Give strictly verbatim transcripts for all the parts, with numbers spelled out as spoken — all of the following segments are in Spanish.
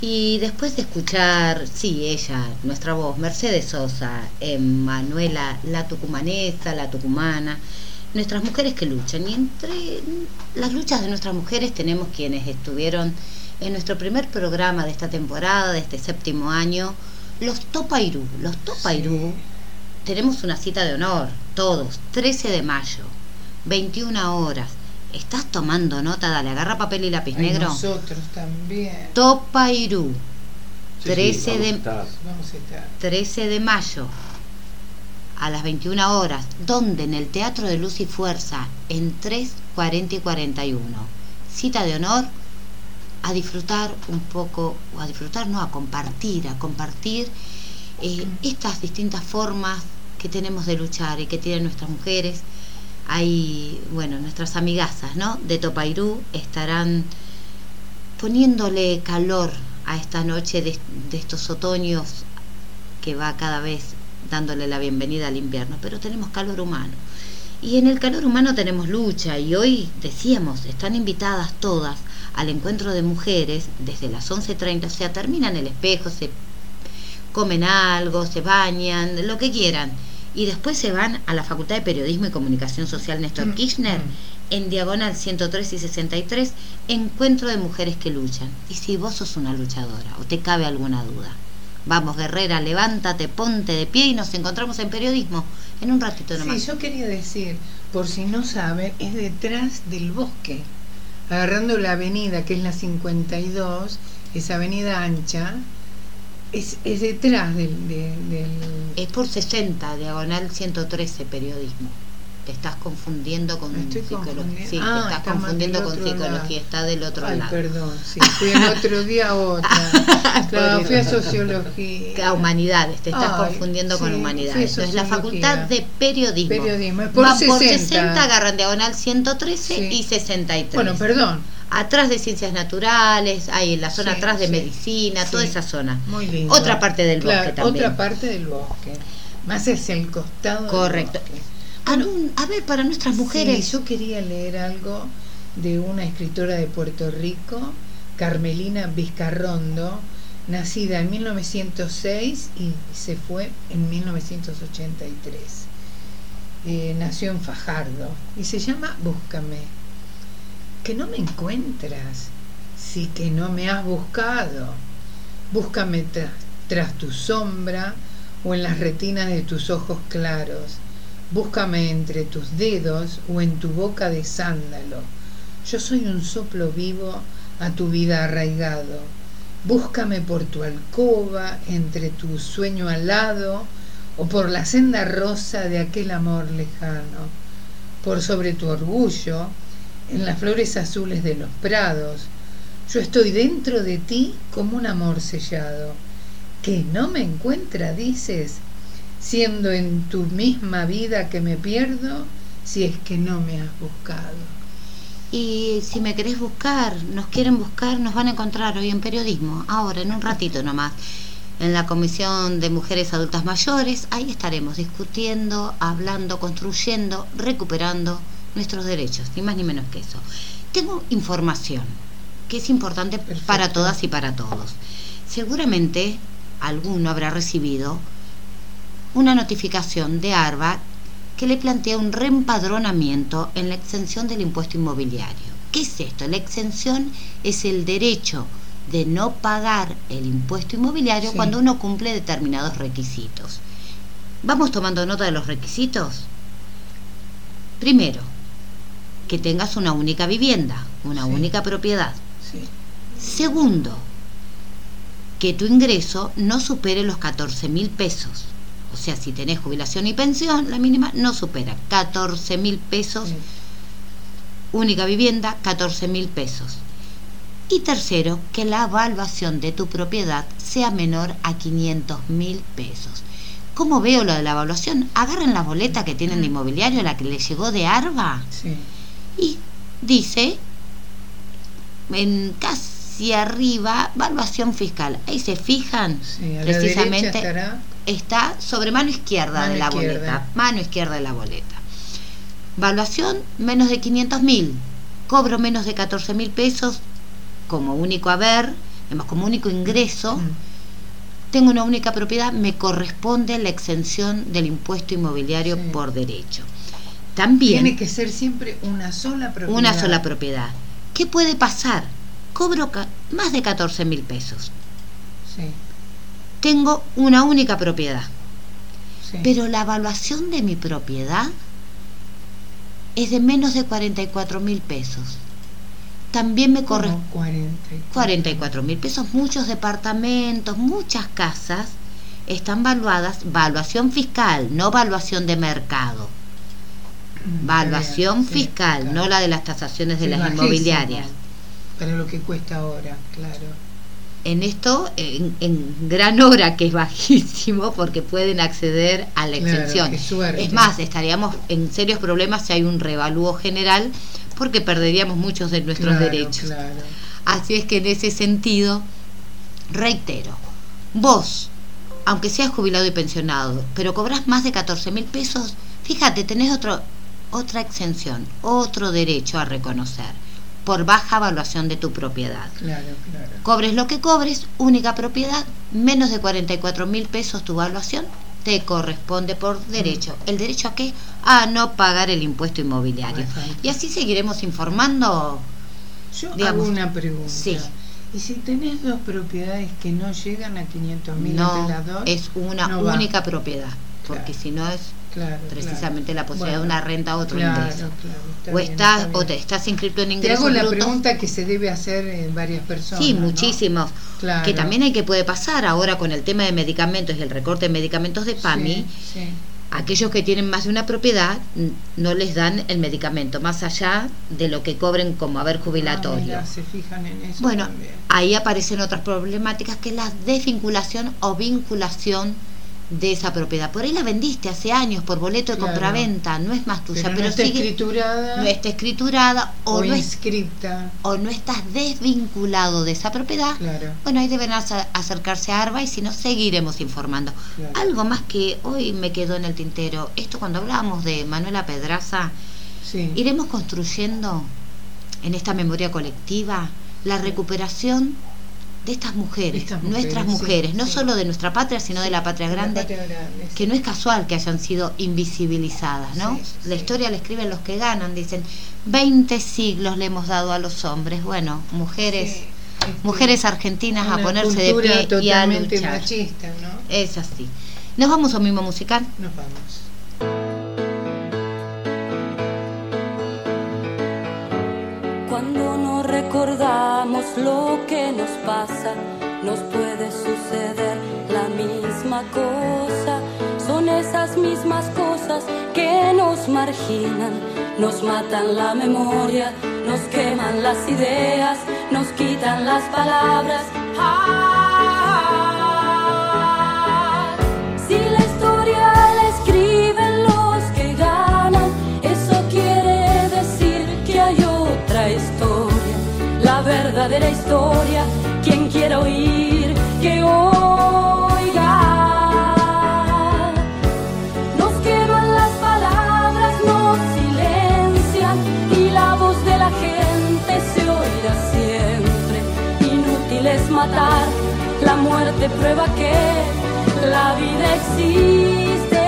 Y después de escuchar, sí, ella, nuestra voz, Mercedes Sosa, eh, Manuela, la tucumanesa, la tucumana, nuestras mujeres que luchan. Y entre las luchas de nuestras mujeres tenemos quienes estuvieron en nuestro primer programa de esta temporada, de este séptimo año, los Topairú. Los Topairú, sí. Tenemos una cita de honor, todos, trece de mayo, veintiuna horas. ¿Estás tomando nota? Dale, agarra papel y lápiz. Ay, negro. Nosotros también. Topairú, sí, trece, sí, de, vamos a estar. trece de mayo, a las veintiuna horas. ¿Dónde? En el Teatro de Luz y Fuerza, en tres, cuarenta y cuarenta y uno. Cita de honor, a disfrutar un poco, o a disfrutar, no, a compartir, a compartir eh, estas distintas formas que tenemos de luchar y que tienen nuestras mujeres. Hay, bueno, nuestras amigazas, ¿no?, de Topairú estarán poniéndole calor a esta noche de, de estos otoños que va cada vez dándole la bienvenida al invierno, pero tenemos calor humano. Y en el calor humano tenemos lucha, y hoy, decíamos, están invitadas todas al encuentro de mujeres desde las once treinta, o sea, terminan el espejo, se comen algo, se bañan, lo que quieran, y después se van a la Facultad de Periodismo y Comunicación Social Néstor mm. Kirchner, mm. en diagonal ciento tres y sesenta y tres, encuentro de mujeres que luchan. Y si vos sos una luchadora o te cabe alguna duda, vamos, guerrera, levántate, ponte de pie y nos encontramos en periodismo en un ratito nomás. Sí, yo quería decir, por si no saben, es detrás del bosque, agarrando la avenida que es la cincuenta y dos, esa avenida ancha, es, es detrás del, de, del... Es por sesenta, diagonal ciento trece, periodismo. Te estás confundiendo con psicología. Sí, ah, te estás confundiendo con psicología, lado. Está del otro Ay, lado. Perdón, sí, fui el otro día a otra. Claro, fui a sociología. A humanidades, te estás Ay, confundiendo sí, con humanidades. Entonces, la Facultad de Periodismo. Periodismo, por va sesenta. Por sesenta, agarran diagonal ciento trece sí. y sesenta y tres. Bueno, perdón. Atrás de Ciencias Naturales, ahí en la zona sí, atrás de sí, Medicina, sí. toda esa zona. Muy lindo. Otra parte del claro, bosque también. Otra parte del bosque. Más hacia el costado. Correcto. Del bosque. Algún, a ver, para nuestras mujeres. Sí, yo quería leer algo de una escritora de Puerto Rico, Carmelina Vizcarrondo, nacida en mil novecientos seis y se fue en mil novecientos ochenta y tres. Eh, nació en Fajardo y se llama Búscame. Que no me encuentras, sí que no me has buscado. Búscame tras, tras tu sombra o en las retinas de tus ojos claros. Búscame entre tus dedos o en tu boca de sándalo. Yo soy un soplo vivo a tu vida arraigado. Búscame por tu alcoba, entre tu sueño alado, o por la senda rosa de aquel amor lejano. Por sobre tu orgullo, en las flores azules de los prados. Yo estoy dentro de ti como un amor sellado. ¿Que no me encuentra, dices? Siendo en tu misma vida que me pierdo, si es que no me has buscado. Y si me querés buscar, nos quieren buscar, nos van a encontrar hoy en periodismo, ahora, en un ratito nomás, en la Comisión de Mujeres Adultas Mayores. Ahí estaremos discutiendo, hablando, construyendo, recuperando nuestros derechos, ni más ni menos que eso. Tengo información que es importante Perfecto. Para todas y para todos. Seguramente alguno habrá recibido una notificación de ARBA que le plantea un reempadronamiento en la exención del impuesto inmobiliario. ¿Qué es esto? La exención es el derecho de no pagar el impuesto inmobiliario sí. cuando uno cumple determinados requisitos. ¿Vamos tomando nota de los requisitos? Primero, que tengas una única vivienda, una sí. única propiedad. Sí. Segundo, que tu ingreso no supere los catorce mil pesos. O sea, si tenés jubilación y pensión, la mínima no supera catorce mil pesos. Sí. Única vivienda, catorce mil pesos. Y tercero, que la evaluación de tu propiedad sea menor a quinientos mil pesos. ¿Cómo veo lo de la evaluación? Agarren la boleta que tienen de inmobiliario, la que les llegó de ARBA. Sí. Y dice, en casi arriba, evaluación fiscal. Ahí se fijan, sí, a precisamente. La derecha estará... Está sobre mano izquierda mano de la izquierda. boleta, mano izquierda de la boleta. Evaluación menos de quinientos mil, cobro menos de catorce mil pesos como único haber, digamos, como único ingreso, Mm. tengo una única propiedad, me corresponde la exención del impuesto inmobiliario Sí. por derecho. También Tiene que ser siempre una sola propiedad. una sola propiedad. ¿Qué puede pasar? Cobro ca- más de catorce mil pesos. Sí, Tengo una única propiedad, sí. pero la evaluación de mi propiedad es de menos de cuarenta y cuatro mil pesos. También me corresponde Como cuarenta y cuatro. cuarenta y cuatro mil pesos. Muchos departamentos, muchas casas están valuadas, valuación fiscal, no valuación de mercado. Mm, Valuación sí, fiscal, claro. no la de las tasaciones de Sí, las bajísimo, inmobiliarias. Pero lo que cuesta ahora, claro. En esto, en, en gran hora, que es bajísimo, porque pueden acceder a la Claro, exención. qué suerte. Es más, estaríamos en serios problemas si hay un revalúo general, porque perderíamos muchos de nuestros Claro, derechos. claro. Así es que en ese sentido, reitero, vos, aunque seas jubilado y pensionado, pero cobras más de catorce mil pesos, fíjate, tenés otro, otra exención, otro derecho a reconocer, por baja evaluación de tu propiedad. Claro, claro. Cobres lo que cobres, única propiedad, menos de cuarenta y cuatro mil pesos tu evaluación, te corresponde por derecho. ¿El derecho a qué? A no pagar el impuesto inmobiliario. Bastante. Y así seguiremos informando. Yo Digamos, hago una pregunta. sí. ¿Y si tenés dos propiedades que no llegan a quinientos mil No, entre las dos? es una no va. única propiedad, porque Claro. si no es Claro, precisamente claro. la posibilidad Bueno, de una renta a otro claro, ingreso. claro, está O bien, estás, está o bien. te estás inscrito en Te ingresos hago la brutos. pregunta que se debe hacer en varias personas. Sí, ¿no? muchísimos. Claro. Que también hay que puede pasar ahora con el tema de medicamentos y el recorte de medicamentos de PAMI. Sí, sí. Aquellos que tienen más de una propiedad n- no les dan el medicamento, más allá de lo que cobren como haber Ah, jubilatorio. mira, se fijan en eso Bueno, también. ahí aparecen otras problemáticas, que es la desvinculación o vinculación de esa propiedad. Por ahí la vendiste hace años por boleto de Claro. compraventa, no es más tuya, pero, pero, no está sigue, escriturada no está escriturada o, o no es- inscripta. o no estás desvinculado de esa propiedad. Claro. Bueno, ahí deben acer- acercarse a ARBA y si no, seguiremos informando. Claro. Algo más que hoy me quedó en el tintero, esto cuando hablábamos de Manuela Pedraza, Sí. iremos construyendo en esta memoria colectiva la recuperación de estas mujeres, Estas mujeres, nuestras sí, mujeres, no sí. solo de nuestra patria, sino de la patria La grande, patria grande, sí. que no es casual que hayan sido invisibilizadas, ¿no? Sí, La sí. historia la escriben los que ganan, dicen, veinte siglos le hemos dado a los hombres. Bueno, mujeres, Sí, este, mujeres argentinas a una ponerse de cultura pie y a totalmente luchar. machista, ¿no? Es así. Nos vamos a un mimo musical. Nos vamos. Cuando no recordamos lo que nos pasa, nos puede suceder la misma cosa. Son esas mismas cosas que nos marginan, nos matan la memoria, nos queman las ideas, nos quitan las palabras. Ah, si la historia la escriben los que ganan, eso quiere decir que hay otra historia, la verdadera historia. Quien quiera oír, que oiga. Nos queman las palabras, nos silencian y la voz de la gente se oirá siempre. Inútil es matar, la muerte prueba que la vida existe.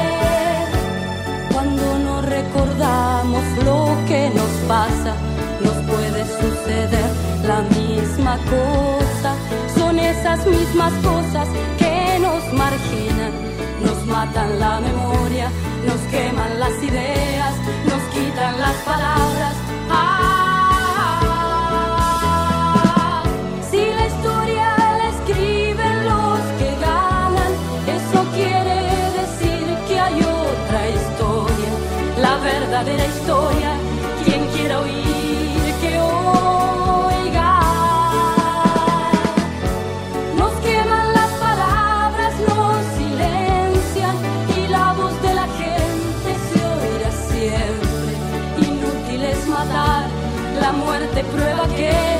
Cuando no recordamos lo que nos pasa, nos puede suceder la misma cosa. Son esas mismas cosas que nos marginan, nos matan la memoria, nos queman las ideas, nos quitan las palabras. Ah, si la historia la escriben los que ganan, eso quiere decir que hay otra historia, la verdadera historia. Quien quiera oír, que oiga. Nos queman las palabras, nos silencian y la voz de la gente se oirá siempre. Inútil es matar, la muerte prueba que